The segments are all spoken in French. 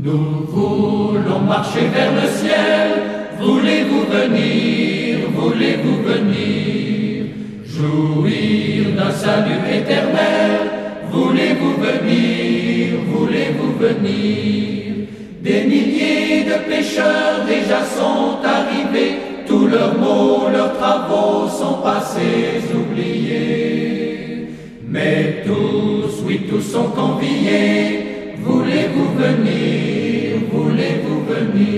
Nous voulons marcher vers le ciel. Voulez-vous venir, voulez-vous venir, jouir d'un salut éternel? Voulez-vous venir, voulez-vous venir? Des milliers de pécheurs déjà sont arrivés, tous leurs maux, leurs travaux sont passés oubliés. Mais tous, oui tous sont conviés. Voulez-vous venir, voulez-vous venir?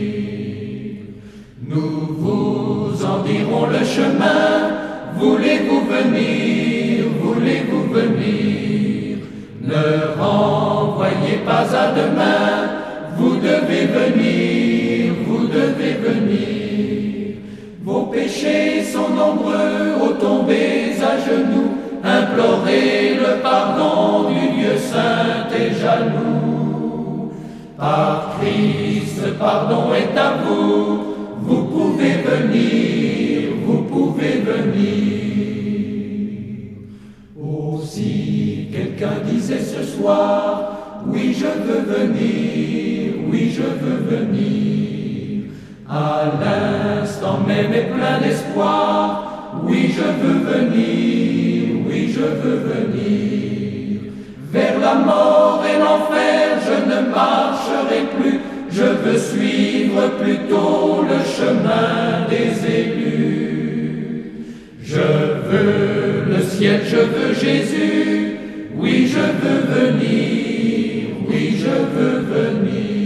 Nous vous en dirons le chemin. Voulez-vous venir, voulez-vous venir? Ne renvoyez pas à demain. Vous devez venir, vous devez venir. Vos péchés sont nombreux, ô tombez à genoux, implorez le pardon du Dieu saint et jaloux. Par Christ, le pardon est à vous. Vous pouvez venir, vous pouvez venir. Si quelqu'un disait ce soir, oui je veux venir, oui je veux venir, à l'instant même est plein d'espoir, oui je veux venir, oui je veux venir. Vers la mort et l'enfer je ne marcherai plus, je veux suivre plutôt le chemin des élus. Je veux le ciel, je veux Jésus, oui je veux venir, oui je veux venir.